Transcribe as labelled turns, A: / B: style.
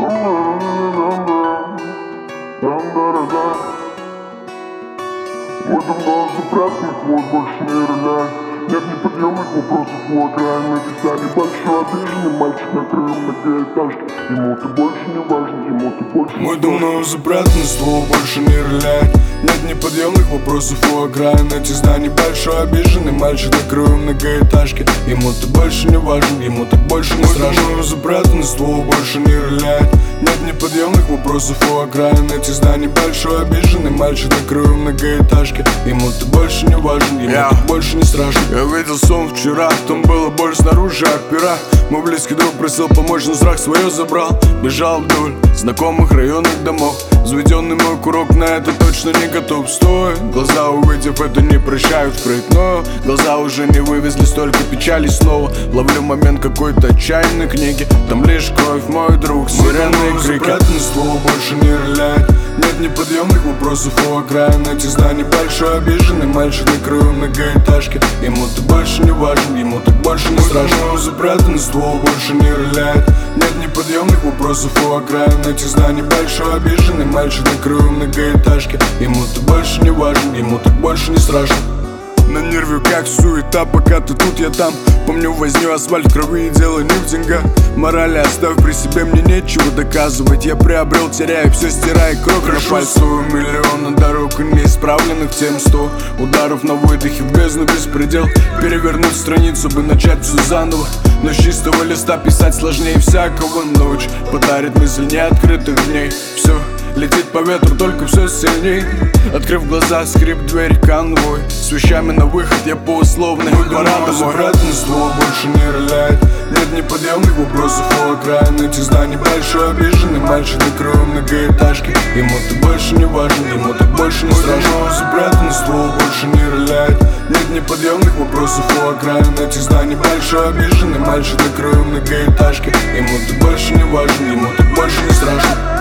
A: Мой давно запрятанный хвост больше не роняет. Нет неподъемных вопросов у окраины. Всегда небольшой обиженный мальчик на краю многоэтажки. Ему ты больше не важен, ему ты больше не
B: Мой давно запрятанный ствол больше не роляет. Нет неподъемных вопросов у окраин этих зданий. Большой обиженный мальчик на краю многоэтажки. Ему ты больше не важен, ему так больше не страшно. Мой давно запрятанный ствол больше не роляет. Нет неподъемных вопросов у окраин этих зданий. Большой обиженный мальчик на краю многоэтажки. Ему ты больше не важен, ему так больше не страшно. Я видел сон вчера, там было боль снаружи от пера. Мой близкий друг просил помочь, но страх свое забрал. Бежал вдоль знакомых районных домов. Взведенный мой курок на это точно не готов. Стой, глаза увидев это не прощают впредь. Но глаза уже не вывезли столько печали снова. Ловлю момент какой-то отчаянной книги. Там лишь кровь, мой друг, сирены и крики. Запрятанный ствол больше не роляет. Нет неподъемных вопросов у окраин этих зданий. Большой обиженный мальчик на краю многоэтажки. Ему ты больше не важен, ему так больше не страшно. Запрятанный ствол больше не роляет. Нет неподъемных вопросов у окраин этих зданий. Большой обиженный мальчик на краю многоэтажки. Ему ты больше не важен, ему так больше не страшно. На нерве как суета, пока ты тут, я там. Помню возню, асфальт в крови и дело не в деньгах. Морали оставь при себе, мне нечего доказывать. Я приобрел, теряю все, стирая кровь на пальцах. Миллионы дорог и неисправленных тем 100 ударов на выдохе в бездну беспредел. Перевернуть страницу бы начать все заново. Но с чистого листа писать сложнее всякого. Ночь подарит мысль неоткрытых дней. Все летит по ветру, только все сильней. Открыв глаза, скрип дверь, конвой. С вещами на выход, я по условной. Пора домой. Запрятанный ствол больше не роляет. Нет неподъемных вопросов у окраин этих зданий. Большой обиженный мальчик на краю многоэтажки. Ему ты больше не важен, ему так больше не страшно. Запрятанный ствол больше не роляет. Нет неподъемных вопросов у окраин этих зданий. Большой обиженный мальчик на краю многоэтажки. Ему ты больше не важен, ему так больше не страшно.